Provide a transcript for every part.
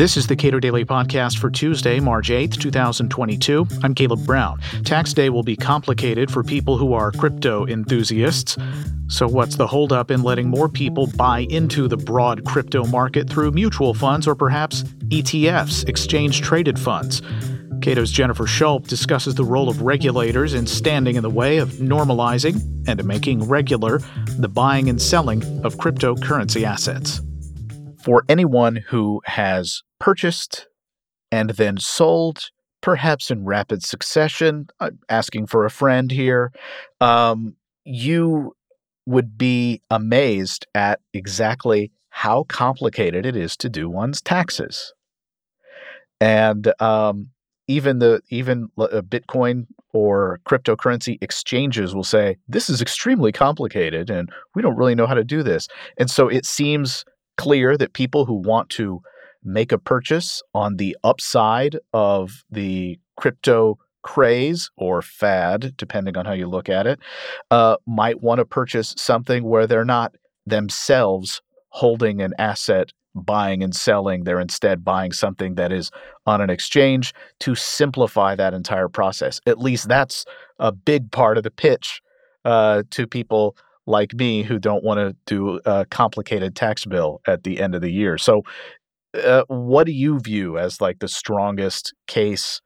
This is the Cato Daily Podcast for Tuesday, March 8th, 2022. I'm Caleb Brown. Tax day will be complicated for people who are crypto enthusiasts. So what's the holdup in letting more people buy into the broad crypto market through mutual funds or perhaps ETFs, exchange-traded funds? Cato's Jennifer Schulp discusses the role of regulators in standing in the way of normalizing and making regular the buying and selling of cryptocurrency assets. For anyone who has purchased and then sold, perhaps in rapid succession, asking for a friend here, you would be amazed at exactly how complicated it is to do one's taxes. And even Bitcoin or cryptocurrency exchanges will say, this is extremely complicated and we don't really know how to do this. And so it seems clear that people who want to make a purchase on the upside of the crypto craze or fad, depending on how you look at it, might want to purchase something where they're not themselves holding an asset, buying and selling. They're instead buying something that is on an exchange to simplify that entire process. At least that's a big part of the pitch to people like me who don't want to do a complicated tax bill at the end of the year. So what do you view as like the strongest case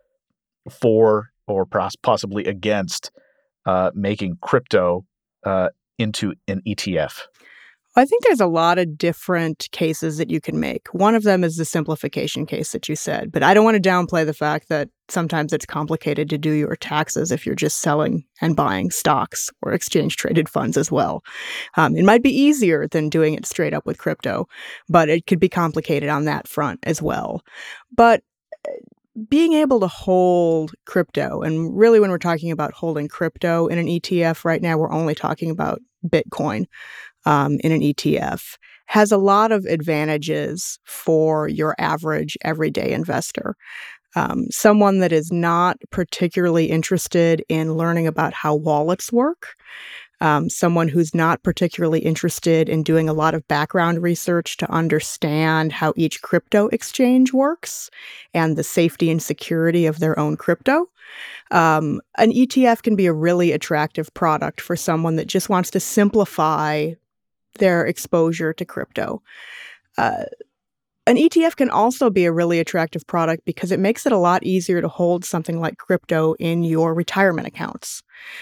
for or possibly against making crypto into an ETF? I think there's a lot of different cases that you can make. One of them is the simplification case that you said, but I don't want to downplay the fact that sometimes it's complicated to do your taxes if you're just selling and buying stocks or exchange-traded funds as well. It might be easier than doing it straight up with crypto, but it could be complicated on that front as well. But being able to hold crypto, and really when we're talking about holding crypto in an ETF right now, we're only talking about Bitcoin in an ETF, has a lot of advantages for your average everyday investor. Someone that is not particularly interested in learning about how wallets work, someone who's not particularly interested in doing a lot of background research to understand how each crypto exchange works and the safety and security of their own crypto. An ETF can be a really attractive product for someone that just wants to simplify their exposure to crypto. An ETF can also be a really attractive product because it makes it a lot easier to hold something like crypto in your retirement accounts.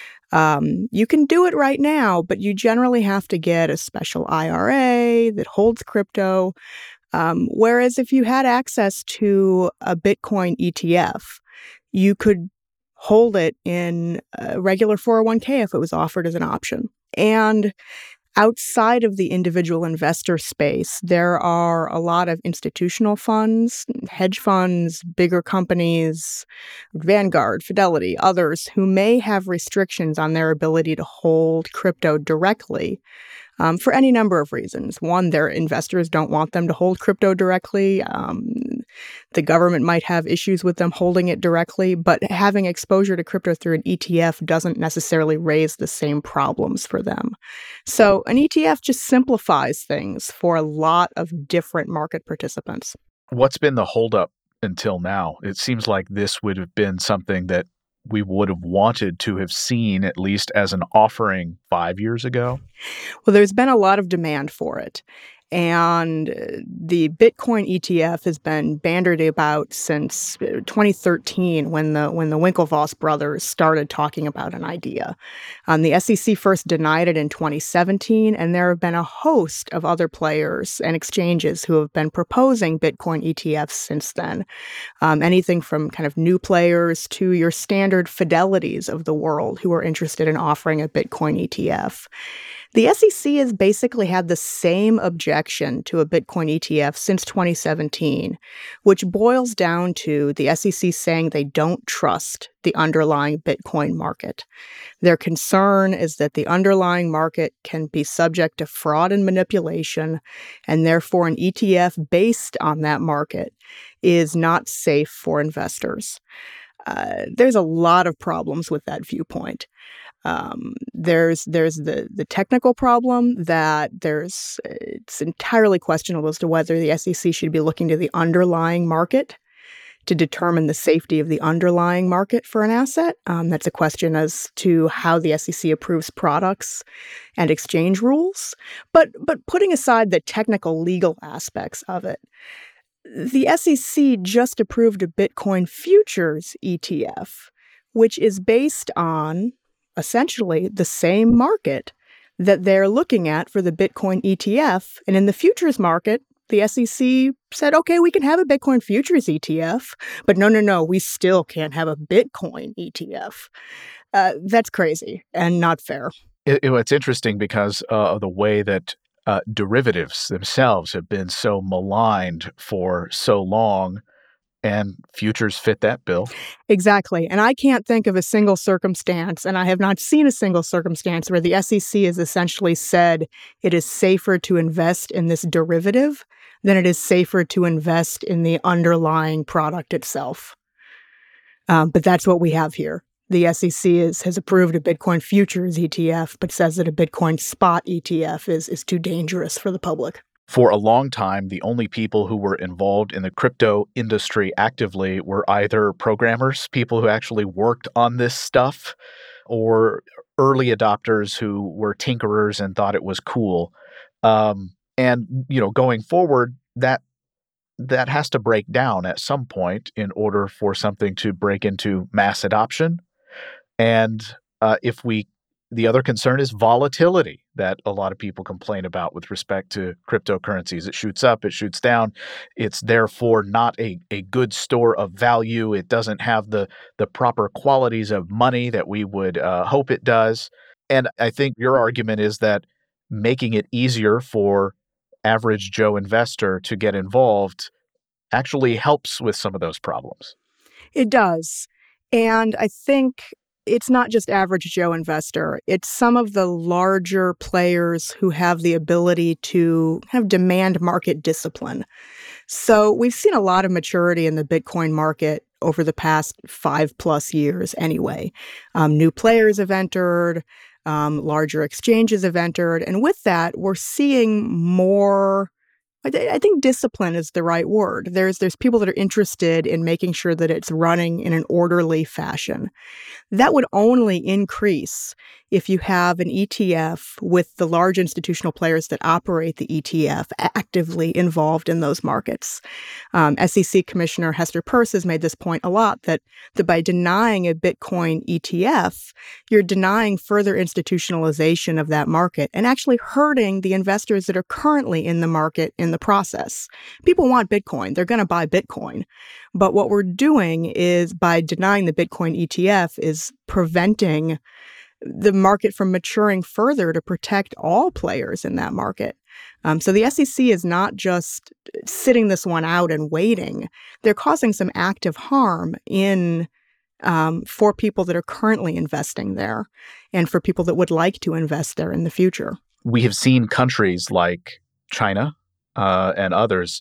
You can do it right now, but you generally have to get a special IRA that holds crypto. Whereas if you had access to a Bitcoin ETF, you could hold it in a regular 401k if it was offered as an option. And outside of the individual investor space, there are a lot of institutional funds, hedge funds, bigger companies, Vanguard, Fidelity, others who may have restrictions on their ability to hold crypto directly for any number of reasons. One, their investors don't want them to hold crypto directly. The government might have issues with them holding it directly, but having exposure to crypto through an ETF doesn't necessarily raise the same problems for them. So an ETF just simplifies things for a lot of different market participants. What's been the holdup until now? It seems like this would have been something that we would have wanted to have seen at least as an offering 5 years ago. Well, there's been a lot of demand for it. And the Bitcoin ETF has been bandied about since 2013 when the Winklevoss brothers started talking about an idea. The SEC first denied it in 2017, and there have been a host of other players and exchanges who have been proposing Bitcoin ETFs since then. Anything from kind of new players to your standard Fidelities of the world who are interested in offering a Bitcoin ETF. The SEC has basically had the same objection to a Bitcoin ETF since 2017, which boils down to the SEC saying they don't trust the underlying Bitcoin market. Their concern is that the underlying market can be subject to fraud and manipulation, and therefore an ETF based on that market is not safe for investors. There's a lot of problems with that viewpoint. There's the technical problem that it's entirely questionable as to whether the SEC should be looking to the underlying market to determine the safety of the underlying market for an asset. That's a question as to how the SEC approves products and exchange rules. But putting aside the technical legal aspects of it, the SEC just approved a Bitcoin futures ETF, which is based on essentially the same market that they're looking at for the Bitcoin ETF. And in the futures market, the SEC said, okay, we can have a Bitcoin futures ETF, but no, we still can't have a Bitcoin ETF. That's crazy and not fair. It's interesting because of the way that derivatives themselves have been so maligned for so long, and futures fit that bill. Exactly. And I can't think of a single circumstance, and I have not seen a single circumstance where the SEC has essentially said it is safer to invest in this derivative than it is safer to invest in the underlying product itself. But that's what we have here. The SEC has approved a Bitcoin futures ETF, but says that a Bitcoin spot ETF is too dangerous for the public. For a long time, the only people who were involved in the crypto industry actively were either programmers, people who actually worked on this stuff, or early adopters who were tinkerers and thought it was cool. Going forward, that has to break down at some point in order for something to break into mass adoption. And the other concern is volatility that a lot of people complain about with respect to cryptocurrencies. It shoots up, it shoots down. It's therefore not a good store of value. It doesn't have the proper qualities of money that we would hope it does. And I think your argument is that making it easier for average Joe investor to get involved actually helps with some of those problems. It does. And I think it's not just average Joe investor. It's some of the larger players who have the ability to kind of demand market discipline. So we've seen a lot of maturity in the Bitcoin market over the past 5+ years anyway. New players have entered, larger exchanges have entered. And with that, we're seeing more, I think discipline is the right word. There's people that are interested in making sure that it's running in an orderly fashion. That would only increase if you have an ETF with the large institutional players that operate the ETF actively involved in those markets. SEC Commissioner Hester Peirce has made this point a lot, that by denying a Bitcoin ETF, you're denying further institutionalization of that market and actually hurting the investors that are currently in the market in the process. People want Bitcoin. They're going to buy Bitcoin. But what we're doing is, by denying the Bitcoin ETF, is preventing the market from maturing further to protect all players in that market. So the SEC is not just sitting this one out and waiting. They're causing some active harm for people that are currently investing there and for people that would like to invest there in the future. We have seen countries like China and others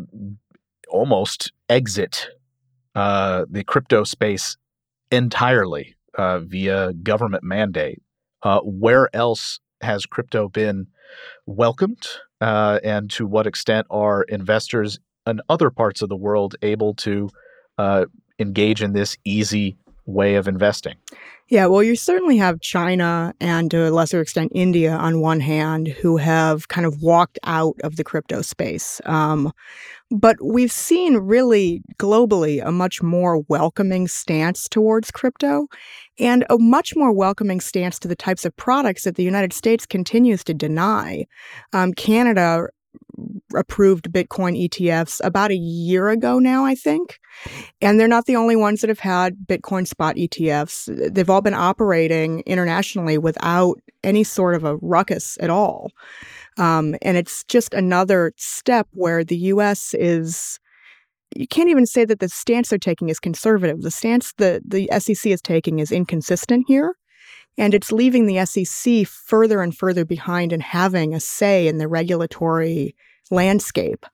almost exit the crypto space entirely via government mandate. Where else has crypto been welcomed, and to what extent are investors in other parts of the world able to engage in this easy way of investing? Yeah, well, you certainly have China and, to a lesser extent, India on one hand, who have kind of walked out of the crypto space. But we've seen really globally a much more welcoming stance towards crypto and a much more welcoming stance to the types of products that the United States continues to deny. Canada approved Bitcoin ETFs about a year ago now, I think. And they're not the only ones that have had Bitcoin spot ETFs. They've all been operating internationally without any sort of a ruckus at all. And it's just another step where the U.S. you can't even say that the stance they're taking is conservative. The stance that the SEC is taking is inconsistent here. And it's leaving the SEC further and further behind in having a say in the regulatory landscape,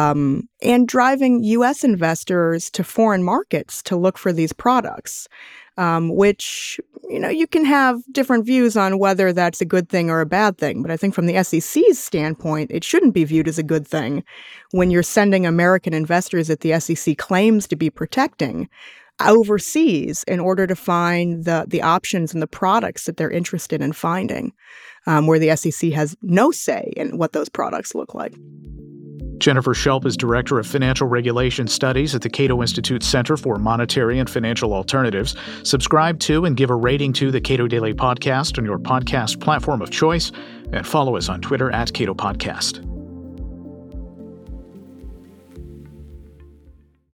and driving U.S. investors to foreign markets to look for these products. which, you can have different views on whether that's a good thing or a bad thing. But I think from the SEC's standpoint, it shouldn't be viewed as a good thing when you're sending American investors that the SEC claims to be protecting overseas in order to find the options and the products that they're interested in finding, where the SEC has no say in what those products look like. Jennifer Schulp is Director of Financial Regulation Studies at the Cato Institute Center for Monetary and Financial Alternatives. Subscribe to and give a rating to the Cato Daily Podcast on your podcast platform of choice, and follow us on Twitter @Cato Podcast.